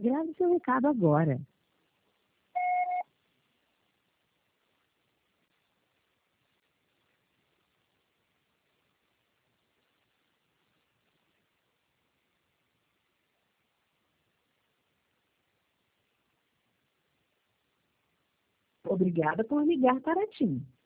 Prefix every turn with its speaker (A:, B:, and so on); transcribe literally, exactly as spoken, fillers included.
A: Grave seu recado agora. Obrigada por ligar para TIM.